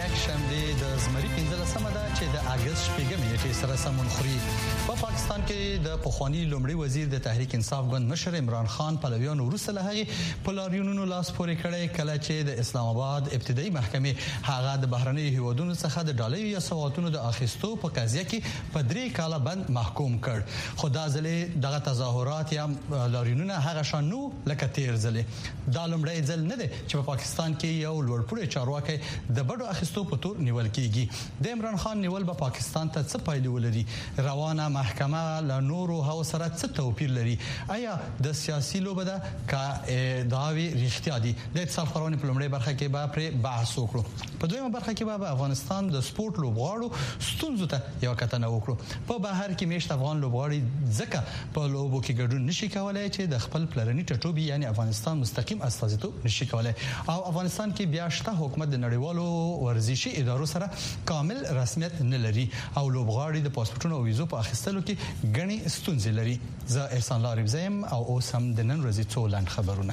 یک شنبه د زمري 15مه ده چې د اگست 8 نیټې سره سمون خوري. په پاکستان کې د پخوانی لومړي وزیر د تحریک انصاف ګوند مشر عمران خان پلویانو وروسته له هغې په لاریونونو لاس پورې کړی کله چې د اسلام آباد ابتدایي محکمې هغه د بهرنیو هیوادونو څخه د ډالۍ یا سوغاتونو د اخیستو په قضیه کې په 3 کاله بند محکوم کړ. خو دا ځلې دغه تظاهرات یا لاریونونه هغه شان نو لکه تیر ځلې. دا لومړی ځل نه دی چې په پاکستان کې یو لوړپوړی چارواکي د بډو اخیستو په تور نیول کیږي. د عمران خان نیول په پاکستان ته څه پایلې ولري؟ روانه محکمه له نورو هغو سره څه توپیر لري؟ آیا د سیاسي لوبه ده که دعاوی رښتیا دي؟ د اتصال خبرونه په لومړۍ برخه کې به پر بحث وکړو. په دویمه برخه کې به افغانستان د سپورت لوبغاړو ستونزو ته یو کتنه وکړو. په بهر کې میشت افغان لوبغاړي ځکه په لوبو کې ګډون نشي کولای چې د خپل پلرني ټټوبي یعنی افغانستان مستقیم استازیتوب نشي کولای. او افغانستان کې بیا شته حکومت د نړیوالو ورزشي ادارو سره کامل رسمیت نه لري او لوبغاړي د پاسپورتونو او ویزو په اخیستلو کې غني ستونزې لري. زه احسان لارب زم او اوس هم د نن ورځې څو لاند خبرونه.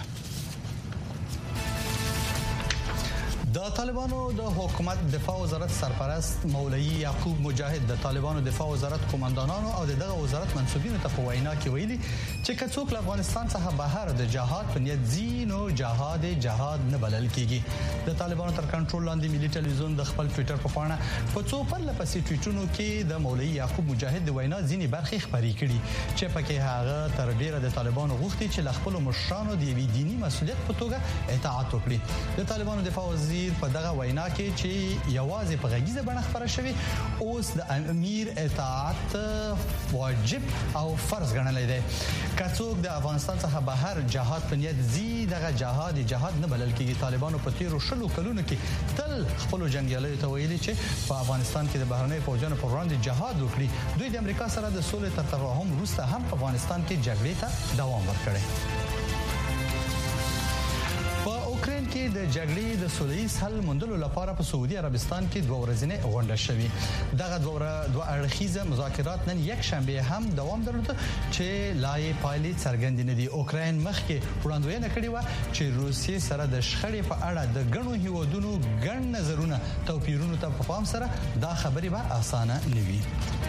د طالبانو د حکومت دفاع وزارت سرپرست مولوی یعقوب مجاهد د طالبانو دفاع وزارت قومندانانو او دغه وزارت منسوبینو ته په وینا کې ویلي چې کڅوک له افغانستان څخه بهر د جهاد په نیت زینو جهاد نه بلل کیږي. د طالبانو تر کنټرول لاندې ملي ټلویزیون د خپل ټوئیټر په پاڼه په څو پرله پسې ټویټونو کې د مولوی یعقوب مجاهد د وینا ځینې برخې خبرې کړي چې پکې هغه تر ډیره د طالبانو غوښتي چې له خپل مشرانو د یوې دینی مسؤلیت په توګه اطاعت وکړي. د طالبانو دفاع وزیر په دغه وینا کې چې یوازې په غږیزه بڼه خبره شوی اوس د امیر اطاعت واجب او فرض ګڼل دی. کڅوک د افغانستان څخه بهر جهاد په نیت زی دغه جهاد نه بلل کېږي. طالبانو په تیرو شلو کلونو کې تل خپل جنگیالیو ته ویلي چې په افغانستان کې د بهرنۍ فوجونو پر وړاندې جهاد وکړي. دوی د امریکا سره د سولې تر تفاهم وروسته هم په افغانستان کې جګړې ته دوام ورکړي. اوکراین کې د جګړې د سولهییز حل موندلو لپاره په سعودي عربستان کې 2 ورځې غونډه شوې. دغه 2 اړخیزه مذاکرات نن یک شنبه هم دوام درلود چې لای پایلې څرګند نه دي. اوکراین مخکې وړاندوینه کړې و چې روسیې سره د شخړې په اړه د غنو هیوادونو ګڼ نظرونه توپیرونو ته په پام سره دا خبرې به اسانه نه وي.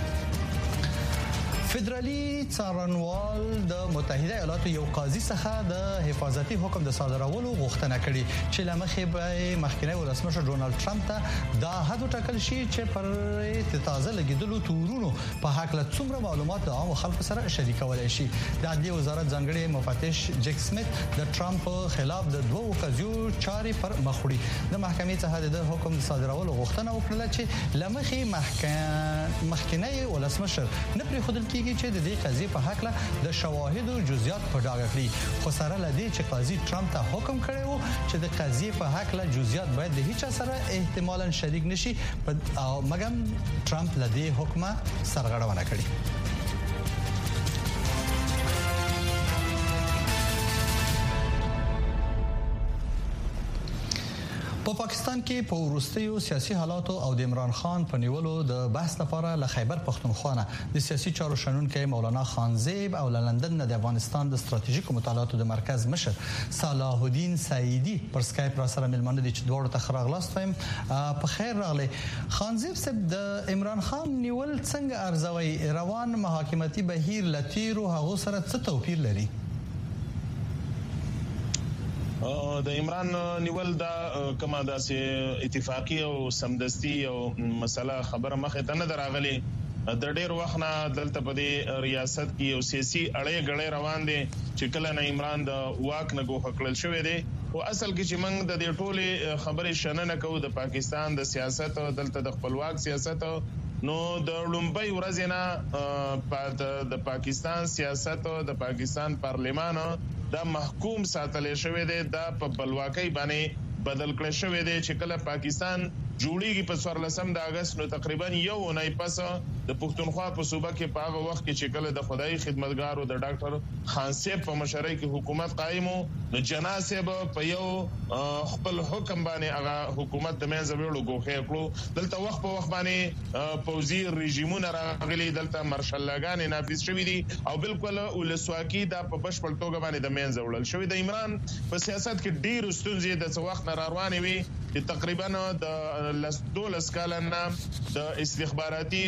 فدرالي څارنوال د متحده ایالاتو یو قاضي څخه د حفاظتي حکم د صادرولو غوښتنه کړې چې لمخې به مخکنی ولسمشر ډونالد ټرمپ ته دا حد ټاکل شي چې پر تازه لګیدلو تورونو په حق له څومره معلومات د عام خلکو سره شریکولای شي. د عدلي وزارت ځانګړي مفتش جک سمیت د ټرمپ خلاف د 2 قضیو چارې پر مخ وړي. د محکمې څخه د حکم د صادرولو غوښتنه وکړه چې لمخې مخکنی ولسمشر نه پریښودل کیږي چې د دې قضیې په حق له د شواهدو جزئیات په ډاګه کړي. خو سره لدی چې قاضي ټرمپ ته حکم کړی وو چې د قضیې په حق له جزئیات باید د هیڅ سره احتمالاً شریک نشي او مګم ټرمپ لدی حکم سرغړونه کړې. په پاکستان کې په وروستیو سیاسي حالاتو او د عمران خان په نیولو د بحث لپاره له خیبر پښتونخوا د سیاسي چارو شنونکي مولانا خانزیب او لندن د افغانستان د ستراتیژیکو مطالعاتو د مرکز مشر صلاح الدین سعیدی پر سکایپ را سره ملمنه دي چې دوړو ته خراغلاست وایم. په خیر راغلی خانزیب صاحب. د عمران خان نیول څنګه ارزوي؟ روان محاکمتي بهیر لتیرو هغه سره څه توپیر لري؟ د عمران نیول دا کومه داسې اتفاقی او سمدستي او مسله خبره مخه ته نه دراغلي. د ډېر وخت نه دلته په دې ریاست کې یو سیاسي اړې غړې روان دي چې کله نه عمران د واک نه ګوښه کړل شوې دي او اصل کې چې موږ د دې ټولې خبرې شننه کوو د پاکستان د سیاست او دلته د خپلواک سیاست نو د لومبۍ ورځې نه د پاکستان سیاست او د پاکستان پارلمان دا محکوم ساتل شوی دی. دا په بلواکۍ باندې بدل کړی شوی دی چې کله پاکستان جوړیږي په 14 د اگست نو تقریبا یو اونۍ پس د پښتونخوا په صوبه کې په هغه وخت کې چې کله د خدای خدمتګارو د ډاکټر خان صاحب په مشرۍ کې حکومت قائمو نو جناسب په یو خپل حکم باندې هغه حکومت د منځ وړو غوښه کړو. دلته وخت په وخت باندې پوزي رژیمونه راغلي، دلته مارشالګان نافذ شوې دي او بالکل ولسواکي دا په بشپړ توګه باندې د منځ وړل شوې. د عمران په سیاست کې ډېر ستونزې د څو وخت نه روانې وي چې تقریبا د 12 کالنا د استخباراتي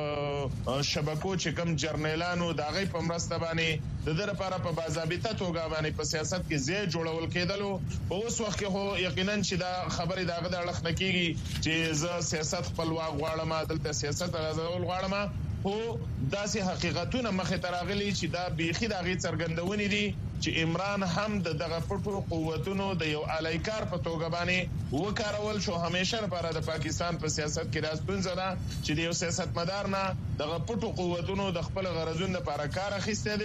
شبکو چې کم جرنیلانو د غي په مرسته باندې د در لپاره په باضابطه توګه باندې په سیاست کې ځای جوړول کېدلو په اوس وخت کې هو یقینا چې دا خبره داغه د اړخ نکېږي چې زه سیاست خپلواک غواړم دلته سیاست غوړم غواړم او داسې حقیقتونه مخه تراغلي چې دا بيخي دغه څرګندونې دي چې عمران هم دغه پټو قوتونو د یو الایکار په توګه باندې وکارول شو همیشه لپاره د پاکستان په سیاست کې راستونزه ده چې د یو سیاستمدار نه دغه پټو قوتونو د خپل غرضونو لپاره کار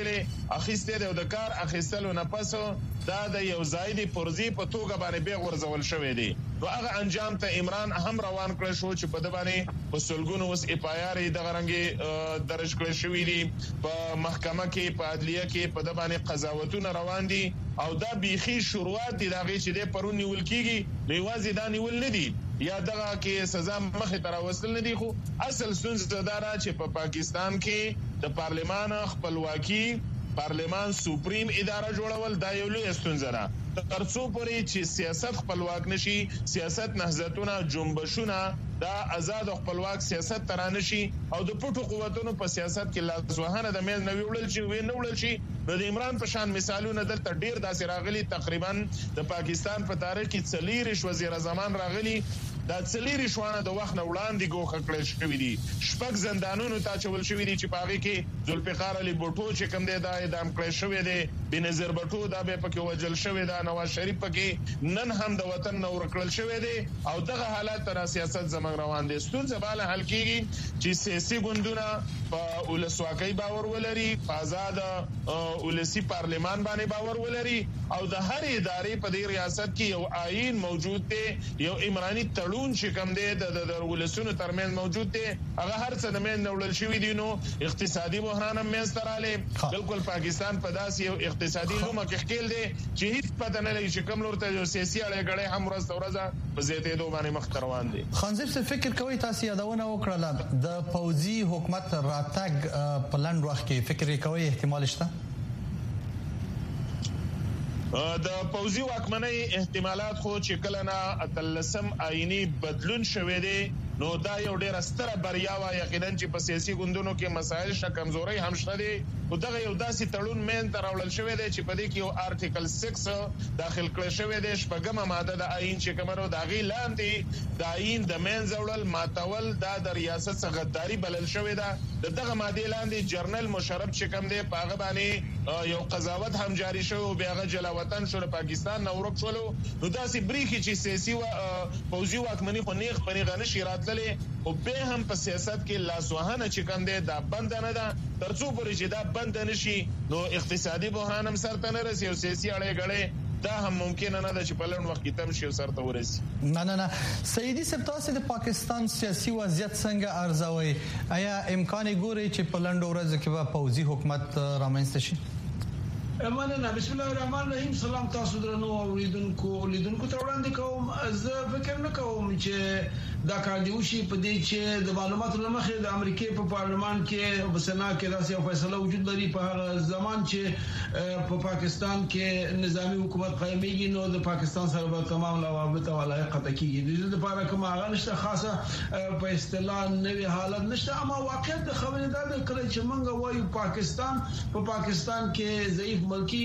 اخیسته دی او د کار اخیستلو نه پس دا د یو زائد پرزي په توګه باندې به ورزول شوې دي نو هغه انجام ته عمران هم روان کړ شو چې په د باندې په سلګونو وس اف آی آر د غرنګي درج کړی شوې دي په محکمه کې په عدلیه کې په د باندې قضاوتونه روان دي او دا بيخي شروعات دي دغه چې د پرون نیول کیږي لوازي دا نیول نه دي یا دغه کې سزا مخه تر وصل نه دي خو اصل ستونزه دا را چې په پاکستان کې د پارلمان خپلواکي پارلمان سپریم اداره جوړول دا یو لوی ستونزه ده ترڅو پورې چې سیاست خپلواک نشي سیاست نهضتونه جنبشونه دا آزاد او خپلواک سیاست ترانه شي او د پټو قوتونو په سیاست کې لازوهانه د میز نوی وړل شي وینه وړل شي نو د عمران په شان مثالونه دلته ډیر داسې راغلي تقریبا د پاکستان په تاریخ کې څلیر وزیر اعظم راغلي دا څلیر شوانه د وخت نه وړاندې ګوخه کړل شوې دي شپږ زندانونو ته چول شوې دي چې پاغي کې ذوالفقار علي بوټو چې کوم دی دا اعدام کړی شوی دی بنظیر بوټو دا به پکې وجل شوی دا نواز شریف پکې نن هم د وطن نور کړل شوی دی او دغه حالات تر سیاست زمنګ روان دي ستونزه bale حل کیږي چې سیاسي ګوندونه په ولسواکۍ باور ولري په آزاد ولسی پارلمان باندې باور ولري او د هر ادارې په دې ریاست کې یو آئین موجود دی یو عمراني تړون چې کوم دی د ولسونو ترمن موجود دی هغه هر څه د مین نوړل شوی دی نو اقتصادي بحران هم مستراله بالکل پاکستان په داسې یو اقتصادي لومه کې خېل دی چې هیڅ پته نه لري چې کوم لور ته سیاسي اړیکې هم ورځ په زیاتېدو باندې مخ روان دي خانزیب څه فکر کوي تاسو یادونه وکړه د پوځي حکومت راتګ په لنډ وخت کې فکر کوي احتمال شته د پوځي واکمنۍ احتمالات خو چې کله نه اتلسم آئینی بدلون شوه دی نو دا یو ډیر ستره بریا وا یقینا چې په سیاسي ګوندونو کې مسایل شته کمزوري هم شته دي او دغه یو داسې تړون مین تر اولل شوی دی چې په دې کې یو آرټیکل 6 داخل کړی شوی دی شپږمه ماده د آئین چې کومه د غی لاندې د آئین د مین زوړل ماتول د ریاست څخه غداری بلل شوی دی دغه ماده لاندې جرنل مشرف چې کوم دی پاغه باندې یو قضاوت هم جاری شو او بیا غ وطن شو پاکستان نو ورک شولو نو داسې بریخي چې سیاسي او پوځي واکمنۍ په نیغ پنیغه نشي راتللې او به هم په سیاست کې لاسوهانه چې کوم دی دا بند نه ده ترڅو پورې چې دا بند نشي نو اقتصادي بحران هم سره نه رسي او سیاسي اړیکې دا هم ممکن نه ده چې په لږ وخت کې تم شي او سره ورسي نه سیدی سپتاسه د پاکستان سیاسي وضعیت څنګه ارزوي آیا امکان ګوري چې په لنډ ورځ کې به پوځي حکومت رامنځته شي مننه بسم الله الرحمن الرحیم سلام تاسو درنو اوریدونکو ته وړاندې کوم زه فکر نه کوم چې دا کار دی وشي په دې چې د معلوماتو لمخې د امریکای په پارلمان کې او په سنا کې داسې یو فیصله وجود لري په هغه ځمان چې په پاکستان کې نظامی حکومت قائمېږي نو د پاکستان سره به تمام لوابط او علاقه قطع کیږي د لپاره کوم هغه نشته خاصه په اصطلاح نوې حالت نشته اما واقعیت د خبرې دا د کله چې موږ وایو پاکستان کې ضعیف ملکی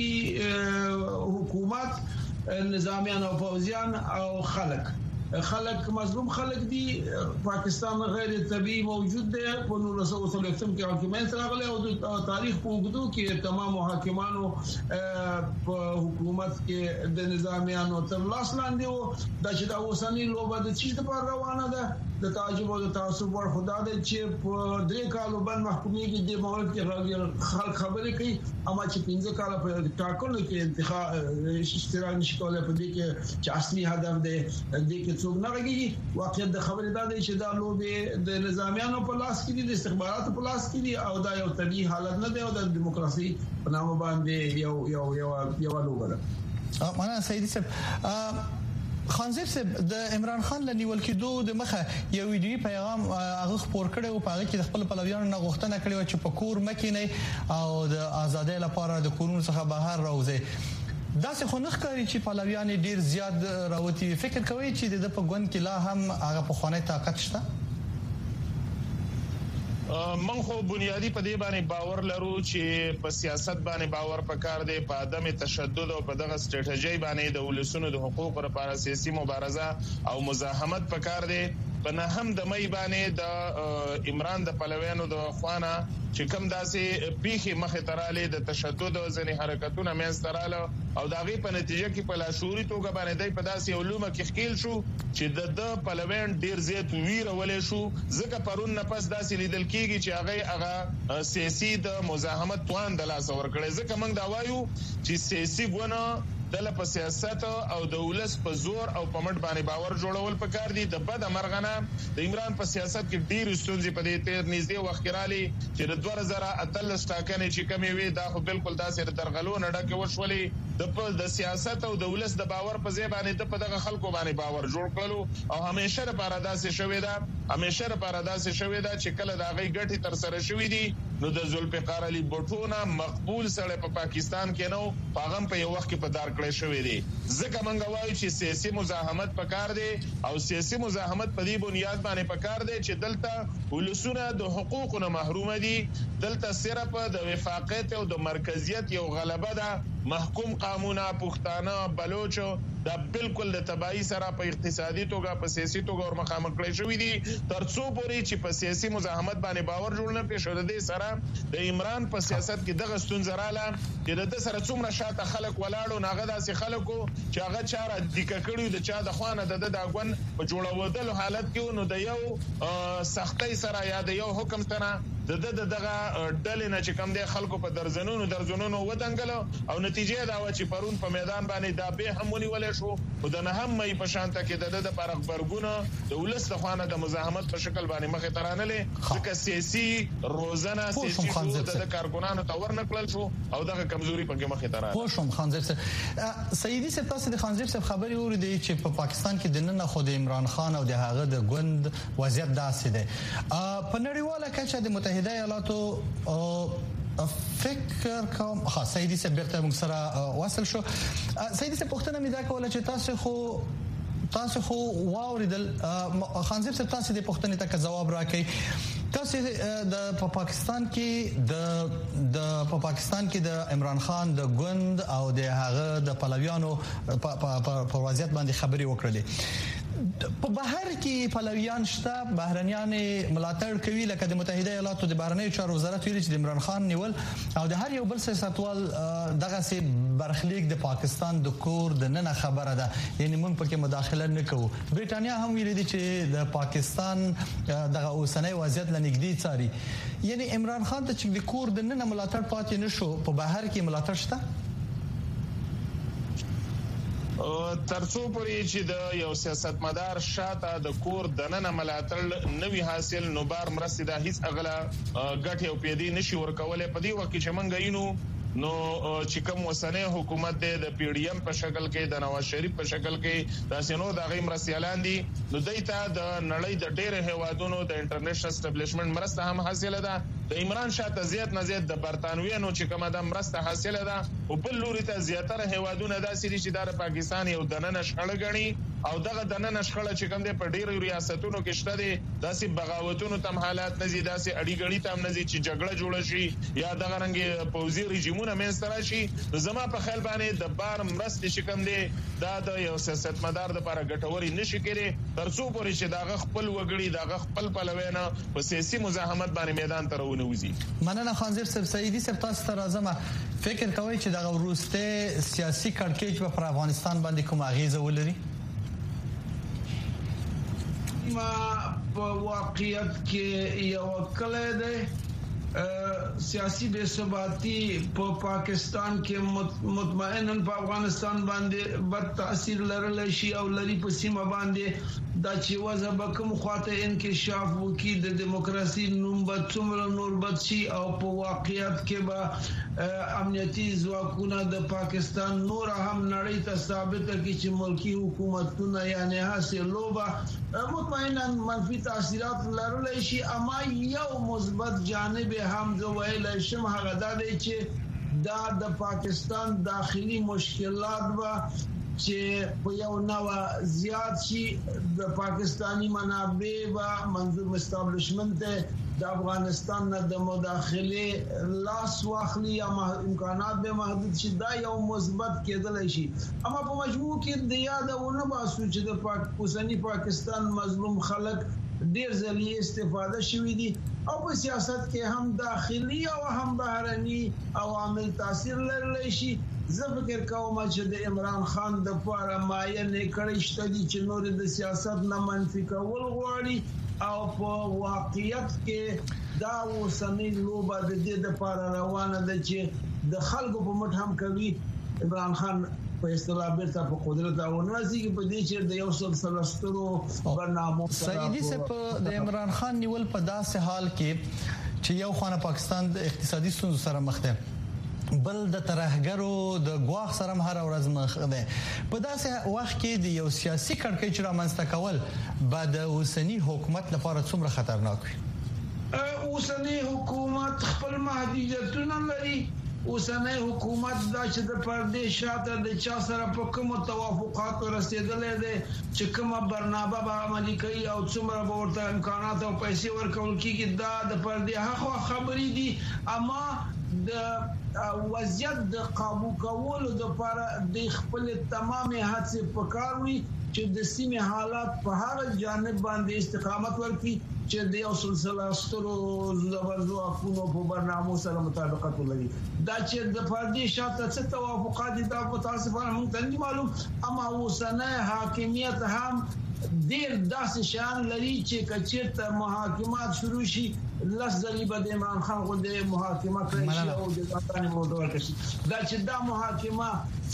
حکومت نظامیان او فوجیان او خلق مظلوم خلق دي پاکستان غیر طبيعي موجود دی په 1930 کې حکومت راغله او تاریخ په وګړو کې تمام حاکمانو په حکومت کې د نظامیانو تر لاس لاندې وو د چې دا اوسنۍ لوبه د چیز لپاره روانه ده د تعجب او د تعصب ور خدا دې چې په 3 کالو باندې محکومي کې د مورد کې خلک خبرې کوي اما چې 15 کال په ټاکنو کې انتخاب اشتراک نشي کولای په دې کې چې اصلي هدف دی کې څوک نه راګي واقعیت د خبرې دا دی چې دا لوبه د نظامیانو په لاس کې دي د استخباراتو په لاس کې دي او دا یو طبيعي حالت نه دی او د دیموکراسي په نامه باندې یو لوبه ده معنا سیدی صاحب خانزیب صاحب د عمران خان لنیول کېدو د مخه یو ویډیو پیغام هغه خبر کړي او په هغه کې د خپل پلویانو نه غوښتنه کړې و چې په کور مکینه او د ازادۍ لپاره د کورونو څخه بهر راوځي دا څه خو نه ښکاري چې پلویان ډیر زیات راوتی فکر کوي چې د په ګوند کې لا هم هغه په خوانی طاقت شته. من خو بنیادی په دې باندې باور لرو چې په سیاست باندې باور پکار دی، په عدم تشدد او په دغه سټریټیجی باندې د ولسونو د حقوقو لپاره سیاسي مبارزه او مزاحمت پکار دی. په نه هم د مې باندې د عمران د پلویانو د خوانه چې کوم داسې پیخي مخه تراله د تشدد او ځنې حرکتونه مېز تراله او داغه په نتیجه کې په لاشوري توګه باندې د په داسې علومه کې خکیل شو چې د پلوین ډیر زیات ویره ولې شو. ځکه پرون نه پس داسې لیدل کیږي چې هغه سیاسي د مزاحمت توان د لاس ور کړی. ځکه موږ دا وایو چې سیاسي ګونه د په سیاست او د ولس په زور او په مټ باندې باور جوړول پکار دي. د بد مرغنه د عمران په سیاست کې ډیر ستونزې په دې تیر نږدې وخت کې رالي چې د 2013 ټاکنې چې کمی وي دا خو بالکل داسې درغلو نه ډکه وشولې. د سیاست او د ولس د باور په ځای باندې د په دغه خلکو باندې باور جوړ کړلو او همیشه لپاره داسې شوې ده چې کله دا غي ګټي تر سره شوې دي نو د ذوالفقار علي بوټو نه مقبول سره په پاکستان کې نو پاغم په یو وخت کې په دار کړی شوې دي. ځکه موږ وایو چې سیاسي مزاحمت پکار دی او سیاسي مزاحمت په دې بنیاد باندې پکار دی چې دلته ولسونه د حقوقو نه محروم دي. دلته صرف د وفاقیت او د مرکزیت یو غلبه ده. محکوم قانونا پښتانه بلوچو دا بالکل د تبعی سره په اقتصادي توګه په سیاسي توګه ور مخامخ کړی شوې دي. ترڅو پورې چې په سیاسي مزاحمت باندې باور جوړ نه پېښ شو. د سره د عمران په سیاست کې دغه ستونزه رااله چې د سره څومره شاته خلک ولاړو ناغه داسې خلکو چې هغه چاره د ککړیو د چا د خوانه د داګون په جوړولو حالت کې نو د یو سختۍ سره یا د یو حکم سره دغه ډلې نه چې کم دی خلکو په درزنونو ودانګلو او نتیجه دا و چې پرون په میدان باندې دا به همونی ولې شو او د نه هم مې په شانته کې د پرغ برګونه د ولست خوانه د مزاحمت په شکل باندې مخه ترانلې ځکه سیاسي روزانه سیاسي د کارګونانو تور نکړل شو او دغه کمزوري په مخه ترانه. خوشم خانزیب سیدی صاحب تاسو د خانزیب صاحب خبري اوریدي چې په پاکستان کې د نن خو د عمران خان او د هغه د ګوند وضعیت داسې ده. په نړیواله کچه د متحده ایالاتو فکر کوم سیدی صاحب بیرته موږ سره واصل شو. سیدی صاحب پوښتنه مې دا کوله چې تاسو خو واوریدل خانزیب صاحب تاسو د پوښتنې ته جواب راکړئ. تاسو د پاکستان کې د عمران خان د ګوند او د هغه د پلویانو په وضعیت باندې خبري وکړلې. په بهر کې پلویان شته بهرنیان ملاتړ کوي لکه د متحده ایالاتو د بهرنیو چارو وزارت ویلي چې د عمران خان نیول او د هر یو بل سیاستوال دغه سي برخلیک د پاکستان د کور د نن خبره ده یعنی موږ پکې مداخله نه کوو. بریټانیا هم ویلي دي چې د پاکستان دغه اوسنۍ وضعیت لنګدي څاري. یعنی عمران خان ته چې د کور د نن ملاتړ پاتې نشو په بهر کې ملاتړ شته ترڅو پورې چې د یو سیاستمدار شاته د کور دننه ملاتړ نوي حاصل نو بار مرستې د هیڅ اغلا غټي او پیدي نشي ورکولې په دې وخت کې چې مونږ یینو نو چې کوم وسنه حکومت د پی ډی ایم په شکل کې د نواز شریف په شکل کې د سينو د غي مرستيالان دي نو دایته د نړۍ د ډېر هوادونو د انټرنیشنل اسټابلیشمنت مرسته هم حاصله ده. د عمران شاه ته زیات نه زیات د برتانویانو چې کومه د مرسته حاصله ده او بل لوري ته زیاتره هوادونه داسې دي چې د پاکستان یو دننه شخړه غني او دغه دننه شخړه چې کوم د پډیر ریاستونو کې شته دي داسې بغاوتونو تم حالات نه زی داسې اړیګړی تم نه زی چې جګړه جوړ شي یا دغه رنګ پوزي رژیمونه منځ شي. زما په خیال باندې د بار مرستې چې کوم دي دا د یو سیاستمدار د لپاره ګټوري نشي کېږي ترڅو پورې چې دغه خپل وګړي دغه خپل پلوینه په سیاسي مزاحمت باندې میدان ته راونوځي. مننه خانزیر صاحب. سیدی صاحب تاسو ته راځم فکر کوئ چې دغه وروسته سیاسي کړکېچ په افغانستان باندې کوم اغیزه ولري؟ ما په واقعیت کې یو کله ده سیاسي بے ثباتی په پاکستان کې مطمئناً په افغانستان باندې بد تاثیر لرلی شي او لري په سیمه باندې دا چې وضع به کوم خواته انکشاف وکړي د دیموکراسي نوم به څومره نور بد شي او په واقعیت کې به امنیتي ځواکونه د پاکستان نور هم نړۍ ته ثابت کړي چې ملکی حکومتونه یعنی حاصلو به مطمئناً منفي تاثیرات لرلی شي. اما یو مثبت جانب هم زه ویل شم هغه دا دی چې دا د پاکستان داخلي مشکلات و چې په یو نو زیات شي د پاکستانی منابع و منظور استابلیشمنت د افغانستان نه د مداخله لاس واخلي یا امکانات به محدود شي دا یو مثبت کېدل شي اما په مجموع کې د یادونه باسو چې د اوسنی پاکستان مظلوم خلک ډیر ځلې استفاده شوې دي او په سیاست کې هم داخلي او هم بهرني عوامل تاثیر لرلی شي زه فکر کوم چې د عمران خان د لپاره مایه کړی شته چې نور د سیاست نه منفي کول غواړي او په واقعیت کې دا اوسنی لوبه د دې لپاره روانه ده چې د خلکو په مټ هم کوي عمران خان په اصطلاح بیرته په قدرت او نازي په دې چې د یو سلسله سترو برنامو سعیدی صاحب د عمران خان نیول په داسې حال کې چې یو خانه پاکستان د اقتصادي ستونزو سره مخ ده بل د ترهګرو د ګواخ سره هر ورځ مخ ده په داسې وخت کې د یو سیاسي کړکېچ چې رامنځته کول بعد د اوسنی حکومت لپاره څومره خطرناک وي اوسنی حکومت خپل محدودیتونه لري اوسنی حکومت دا چې د پردې شاته د چا سره په کوم توافقات رسیدلې ده چې کومه برنامه به عملي کوي او څومره به ورته امکانات او پیسې ورکول کیږي دا د پردې هغه خبرې دي اما د وضعیت د قابو کولو لپاره د خپل تمامه هڅې پکاروي چې د سیمه حالات په هر جانب باندې استقامت ورکړي چې د یو سلسله سترو زبرزو افونو په برنامو سره مطابقت ولري دا چې د پردې شاته څه توافقات دي دا په تاسو باندې موږ ته معلوم اما اوسنۍ حاکمیت هم ډیر داسې شان لري چې کچېرته محاکمات شروع شي لس ځلې به د عمران خان خو د محاکمه کړی او د پاکستان موضوع کشي دا چې دا محاکمه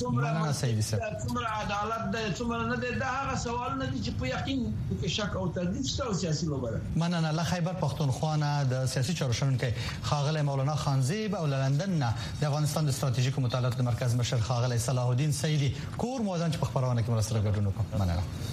څومره عدالت ده څومره نه ده دا هغه سوال نه دي چې په یقین کې شک او تردید شته او سیاسي لوبه مننه له خیبر پختونخوا نه د سیاسي چارو شنونکي خاغلی مولانا خانزیب او لندن نه د افغانستان د ستراتیژیکو مطالعاتو مرکز مشر خاغلی صلاح الدین سیدی کور موضوع چې په خبرونه کې مرسته ګډون وکړه مننه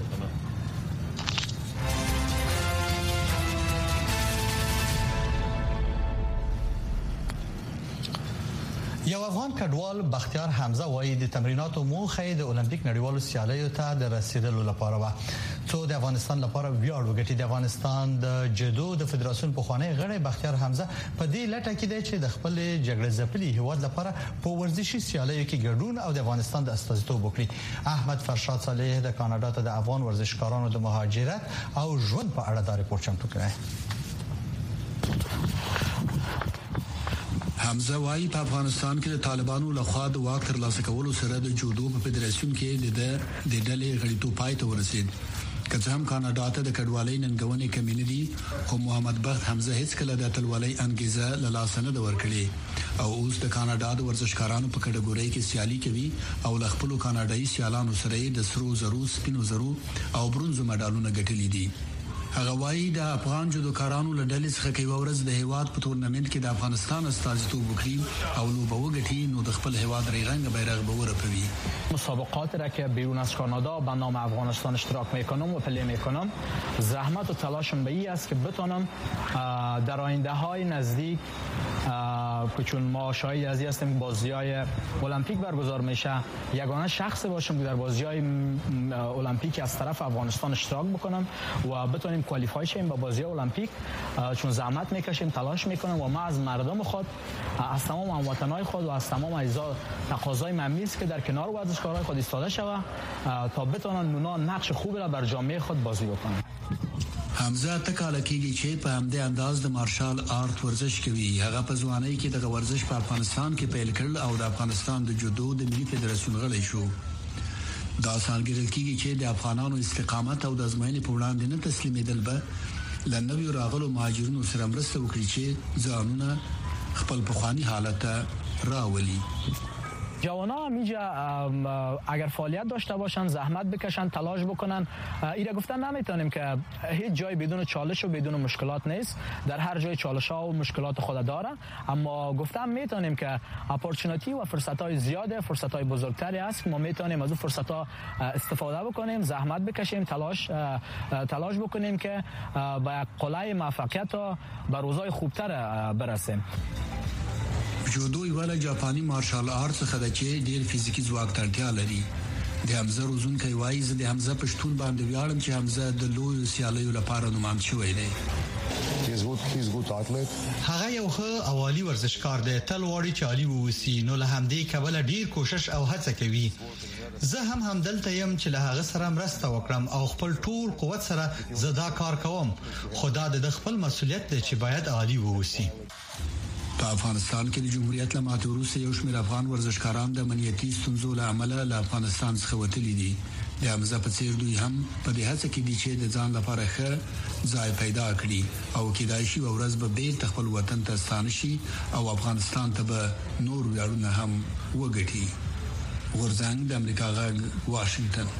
یو افغان کډوال بختیار حمزه وایي د تمریناتو موخه د اولمپیک نړیوالو سیالیو ته د رسیدلو لپاره و څو د افغانستان لپاره ویاړ وګټي د افغانستان د جدو د فدراسیون په خوانی غړي بختیار حمزه په دې لټه کې دی چې د خپل جګړه ځپلي هیواد لپاره په ورزشي سیالیو کې ګډون او د افغانستان د استازیتوب وکړي احمد فرشاد صالح د کاناډا ته د افغان ورزشکارانو د مهاجرت او ژوند په اړه دا ریپورت چمتو کړی حمزه وايي په افغانستان کې د طالبانو لخوا د واک ترلاسه کولو سره د جودو په فدراسیون کې د ډلې غړیتوب پای ته ورسید کله هم کاناډا ته د کډوالۍ ننګونې کمینې دي خو محمد بخت حمزه هیڅ کله د تلوالۍ انګیزه له لاسه نه ورکړي او اوس د کاناډا د ورزشکارانو په کټګوري کې سیالي کوي او ل خپل کاناډایي سیالانو سره د سرو زرو سپینو زرو او برونزو مډالونه ګټلي دي هغه وايي د افغان جودوکارانو له ډلې څخه کوي ورځ د هیواد په تورنمنت کې د افغانستان استازیتوب وکړي او لوبه وګټي نو د خپل هیواد ریرنګ بیرغ به ورپوي مسابقات را که بیرون از کانادا به نام افغانستان اشتراک میکنم و پلی میکنم زحمت و تلاشم به این است که بتونم در آینده های نزدیک چون ما شاهد از هستیم بازی‌های المپیک برگزار میشه یگانه شخص باشم که در بازی‌های المپیک از طرف افغانستان اشتراک بکنم و بتونیم کوالیفای شیم به بازی المپیک چون زحمت میکشیم تلاش میکنیم و ما از مردم خود از تمام هموطنان خود و از تمام اعضا تقاضای ممی است که در کنار ورزشکارای خود ایستاده شوند تا بتونن اونا نقش خوبی را بر جامعه خود بازی بکنن حمزه تکاله کېږي چې په همدې انداز د مارشال آرت ورزش کوي هغه په ځوانۍ کې د ورزش په افغانستان کې پیل کړل او د افغانستان د جودو د ملي فدراسیون غړی شو دا څنګه کېږي چې د افغانانو استقامت او د ازموینې په وړاندې نه تسلیمېدل به لنوي راغلو مهاجرینو سره مرسته وکړي چې ځانونه خپل پخوانی حالت راولي جوانا اینجا اگر فعالیت داشته باشن زحمت بکشن تلاش بکنن ایره گفتن نمیتونیم که هیچ جای بدون چالش و بدون مشکلات نیست در هر جای چالش ها و مشکلات خود داره اما گفتم میتونیم که اپورتونتی و فرصت های زیاده فرصت های بزرگتری است ما میتونیم از اون فرصت ها استفاده بکنیم زحمت بکشیم تلاش بکنیم که به قله موفقیت ها به روزهای خوبتر برسیم جودو یو جاپانی مارشال آرټس څخه د چې ډیر فزیکی ځواک ته اړتیا لري. د حمزه روزونکی وایي زه د حمزه پښتون باندې ویاړم چې حمزه د لوی سیالیو لپاره نوماند شوی دی. هغه یو ښه اوالي ورزشکار دی، تل غواړي چې عالي ووسی، نو له همدې کبله ډیر کوشش او هڅه کوي. زه هم دلته یم چې له هغه سره مرسته وکړم او خپل ټول قوت سره زدا کار کوم. خدا د خپل مسؤلیت دی چې باید عالي ووسی. په افغانستان کې د جمهوریت له ماتې وروسته یو شمېر افغان ورزشکاران د امنیتي ستونزو له امله له افغانستان څخه وتلي دي. د حمزه په څیر دوی هم په دې هڅه کې دي چې د ځان لپاره ښه ځای پیدا کړي او کېدای شي ورځ به بیرته خپل وطن ته ستانه شي او افغانستان ته به نور ویاړونه هم وګټي. غورځنګ د امریکا غږ واشنگټن.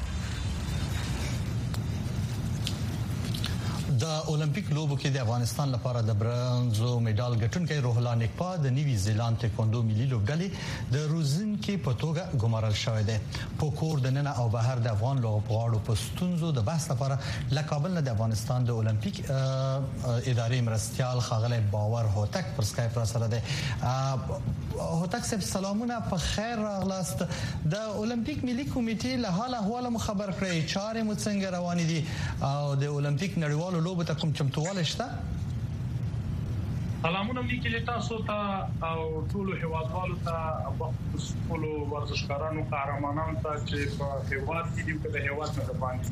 د اولمپیک لوبو کې د افغانستان لپاره د برونزو مډال ګټونکي روح الله نیکپا د نیوی زیلاند تکواندو ملي لوبډلې د روزنکي په توګه ګمارل شوې ده. په کور د نن او بهر د افغان لوبغاړو په ستونزو د بحث لپاره له کابل نه د افغانستان د اولمپیک ادارې مرستيال خاغلی باور هوتک پر سکایپ را سره ده. هوتک صاحب سلامونه، په خیر راغلاست. د اولمپیک ملي کمیټې له حال احوال خبر کړی، چارې مو څنګه روانې دي او د اولمپیک نړیوالو لوبو ته کوم چمتووالی شته؟ سلامونه لیکل تاسو ته او ټول هیوادوالو ته، خپل ورزشکارانو قهرمانانو ته چې په هیواد کې دي په هیواد نه باندې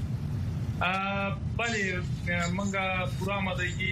بلې منګه پورا مدګي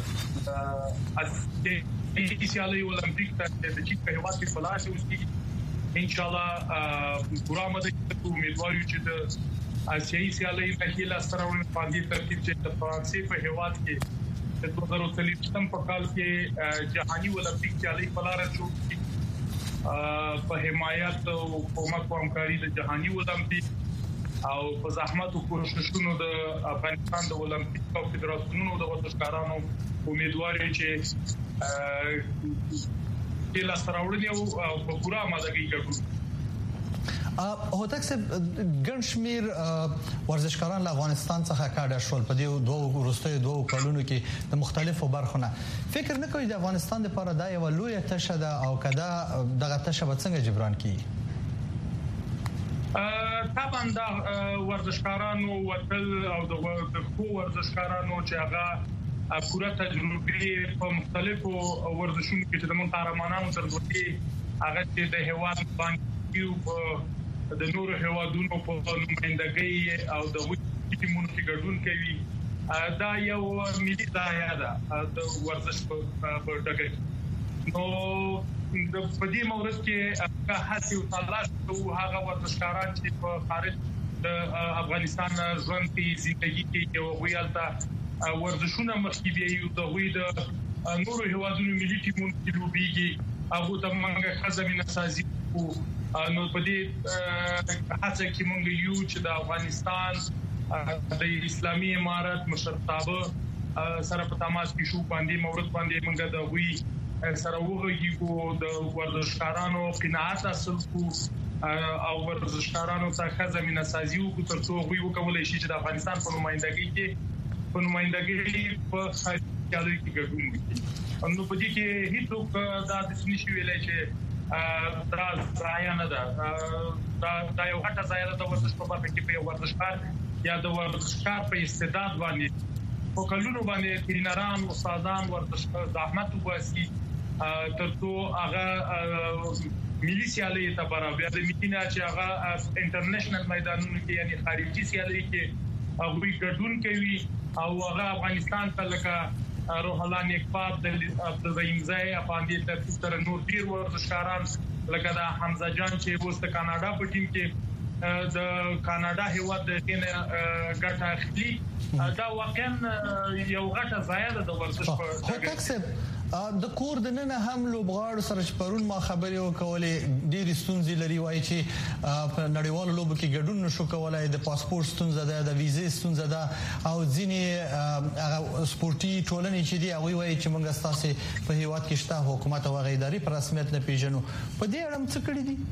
د سیالي اولمپیک ته د چې په هیواد کې فلاش اوسې ان شاء الله پورا مدګي امیدوار یو چې د آسیایي سیالي په هیله سره باندې ترتیب چې د فرانسې په هیواد کې د 2023 په کال کې جهاني اولمپیک سیالي په لار شو په حمایت او کومک او همکاري د جهاني اولمپیک او په زحمت او کوششونو د افغانستان د اولمپیک او فدراسیونونو د ورزشکارانو امیدوار چې هیله سره وړي او په پورا مدګي ګډون. هوتک صاحب ګڼ شمیر ورزشکاران له افغانستان څخه کډه شول په دې دوه وروستیو دوه کلونو کې د مختلفو برخو نه. فکر نه کوي د افغانستان لپاره دا یو لوی تشه ده او کدا دغه تشه به څنګه جبران کیږي؟ طبعا دا ورزشکارانو وتل او د ورزشکارانو چې هغه پوره تجربه په مختلفو ورزشونو کې د قهرمانانو ترڅنګ هغه چې د هیواد باندې د نورو هیوادونو په نمائندګۍ او د ټیمونو کې ګډون کوي، دا یو ملي ځای ده د ورزش په ډګر. نو د پدې مورث کې هڅه او تلاش کوو هغه ورزشکاران چې په خارج د افغانستان ژوند کې ژوندۍ کې یو ویالته ورزشونه مخکې دی د وی د نورو هیوادونو ملي ټیمونو کې لوبيږي هغه ته موږ خزمینه سازي نو په دې هڅه کې موږ یو چې د افغانستان د اسلامي امارت مشرتابه سره په تماس کې شو باندې مورد باندې موږ د وی سره وغږیږو د ورزشکارانو قناعت حاصل کو او ورزشکارانو څخه زمينه سازي وکړو ترڅو وی وکولای شي چې د افغانستان په نمائندګۍ په خارجي کې ګډون وکړي. نو په دې کې هیڅ دا د نشي ویلای چې دا ځای نه ده، دا یو هټه ځای ده د ورزش په برخه کې په یو ورزشکار یا د ورزشکار په استعداد باندې په کلونو باندې ترینران استادان ورزشکار زحمت وباسي ترڅو هغه ملي سیالي ته برابر د میټینا چې هغه انټرنیشنل میدانونو کې یعنی خارجي سیالي کې هغه ګډون کوي او هغه افغانستان ته لکه روح الله نیکپا عبدالرحیم زای افاندی ترتیب تر نور ډیر ورزشکاران لکه دا حمزه جان چې اوس د کاناډا په ټیم کې د کاناډا هیواد د ګټه اخلي، دا واقعا یو غټه ځای ده د ورزش په ټاکس. د کور د نن هم لوبغاړو سره چپرون ما خبرې وکولې ډېر ستونزې لري، وایي چې په نړیوالو لوبو کې ګډون نشو کولای، د پاسپورت ستونزه ده، د ویزې ستونزه ده او ځینې سپورتي ټولنې چې دی هغه وایي چې موږ ستاسو په هیواد کې شته حکومت او غیداری په رسمیت نه پیژنو. په دې اړه څه کړی دي؟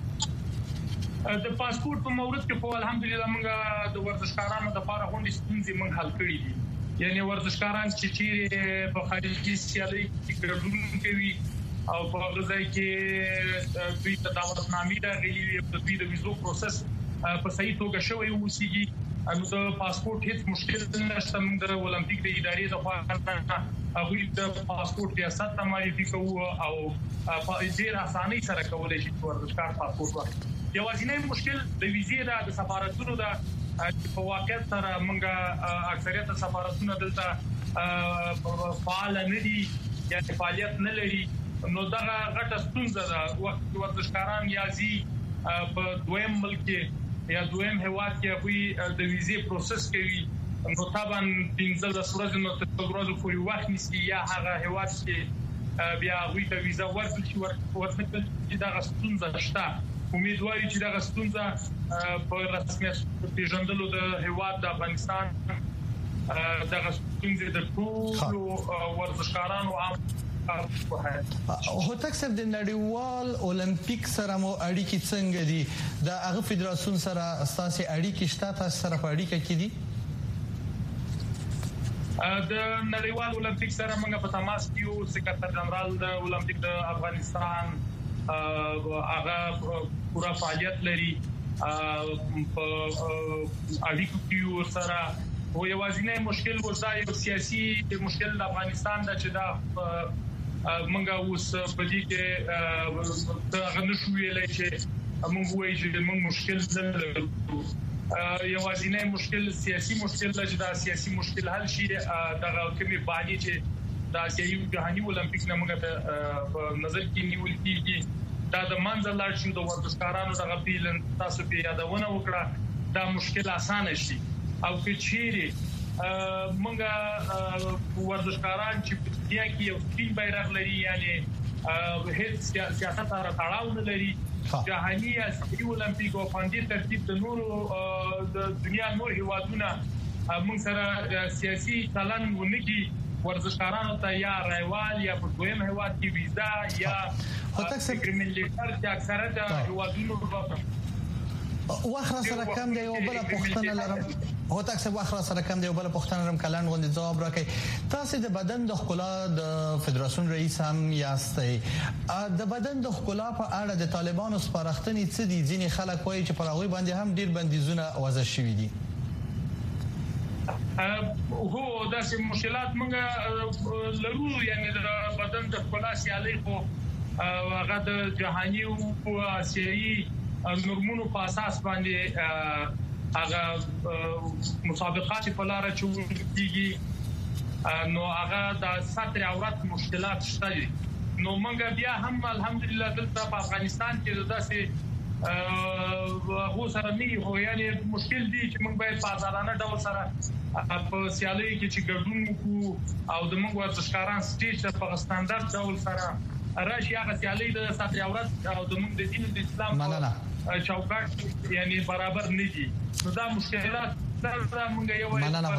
د پاسپورت په مورد کې په الحمدلله موږ د ورزشکارانو لپاره غونډې ستونزې موږ حل کړې دي. یعنی ورزشکاران چې په خارجي سیالي کې ګډون کوي او په غزای کې دوی ته دعوتنامې راغلي او د دوی د ویزو پروسس په صحیح توګه شوی وسیږي نو د پاسپورت هیڅ مشکل نشته. موږ د اولمپیک د ادارې د خوا هغه د پاسپورت ریاست ته معرفي کوو او په ډیر اسانۍ سره کولای شي ورزشکار پاسپورت واخلي. یوازینی مشکل د ویزې د سفارتونو د په واقعیت سره موږ اکثریت سفارتونه دلته فعال نه دي یا فعالیت نه لري. نو دا غټه ستونزه ده. وخت ورزشکاران یازي په دویم ملک یا دویم هیواد کې وي د ویزې پروسس کوي نو طبعا 15 ورځې نو تر ورځې پورې وخت نیسي یا هغه هیواد چې بیا وی ته ویزا ورکړي چې دا ستونزه شته. امیدواري چې دا ستونزه په رسمیت پیژندلو د هیواد د افغانستان دا ستونزه د ټول ورزشکارانو عام هوتک صاحب د نړیوال اولمپیک سره مو اړیکې څنګه دي؟ د هغه فدراسیون سره اساسي اړیکې شته تاسو سره په اړیکه کې دي؟ د نړیوال اولمپیک سره موږ په تماس کې یو. سکرټر جنرال د اولمپیک د افغانستان هغه پورا فعالیت لري په اړیکو کې سره. و یوازینی مشکل وځي یو سیاسي مشکل د افغانستان د چې دا منګه اوس په دې کې د غنښ ویلې چې موږ وایو چې موږ مشکل نه یوازینی مشکل سیاسي مشکل چې دا سیاسي مشکل حل شي د کومي باندې چې دا سیاسي جهاني اولمپیک نه موږ په نظر کې نیول کیږي دا د منځ لاړ شي د ورزشکارانو د غفیل تاسو په یادونه وکړه دا مشکل اسانه شي او کچيري موږ ورزشکاران چې په دنیا کې یو سپین بیرغ لري یعنی هیڅ سیاست سره تړاو نه لري جهاني اساسي اولمپیک او فاندي ترتیب د نورو د دنیا نور هیوادونه موږ سره سیاسي چلن ونکي ورزشکارانو ته یا رایوال یا په دویم هیواد کې ویزا یا کرمنلیټر چې اکثره د هیوادونو واخره سره کم دی یو بل پوښتنه لرم. هوتک صاحب واخره سره کم دی یو بل پوښتنه لرم کلن غوندي جواب راکړئ. تاسو د بدن د ښکلا د فدراسیون رئیس هم یاستئ. د بدن د ښکلا په اړه د طالبانو سپارښتنې څه دي؟ ځینې خلک وایي چې پر هغه باندې هم ډیر بندیزونه وضع شوي دي. هو دا چې مشکلات موږ لرو یعنی د بدن د ښکلا سیالي خو هغه د جهاني او آسیایي نورمونو په اساس باندې هغه مسابقات په لار چوکيږي نو هغه د ساتر عورت مشکلات شته. نو موږ بیا هم الحمدلله دلته په افغانستان کې داسې هغه سره نه هو یعنی مشکل دي چې موږ باید په ازادانه ډول سره په سیالي کې چې ګډون وکړو او د موږ ورزشکاران سټیج په ستاندرد ډول سره راشي هغه سیالي د ساتر عورت او د موږ د دین د اسلام چوکاټ یعنی برابر نه دي. نو دا مشکلات سره موږ یو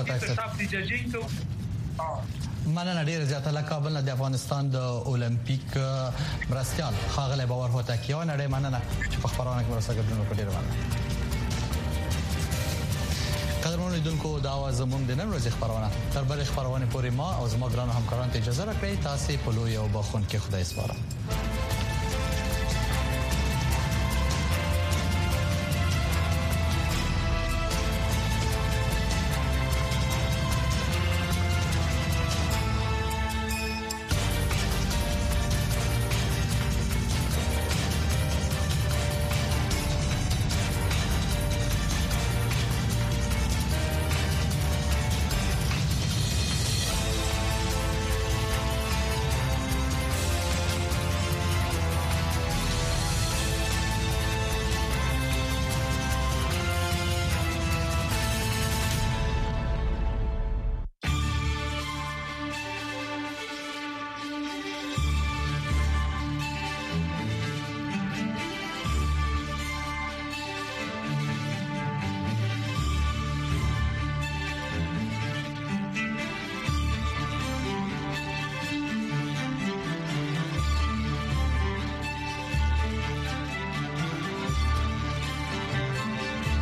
مننه ډیر زیاته لکابل د افغانستان د اولمپیک مرستيال خاغله باور هوتک یو نړۍ مننه چې په خبرونه کې ورسره ګډون وکړي. قدرمن لیدونکو دا زموږ د نن ورځې خبرونه تر بل خبرونه پورې ما او زما ګران همکارانو ته اجازه راکړئ. تاسو په لوی او بخون کې خدای سپارم.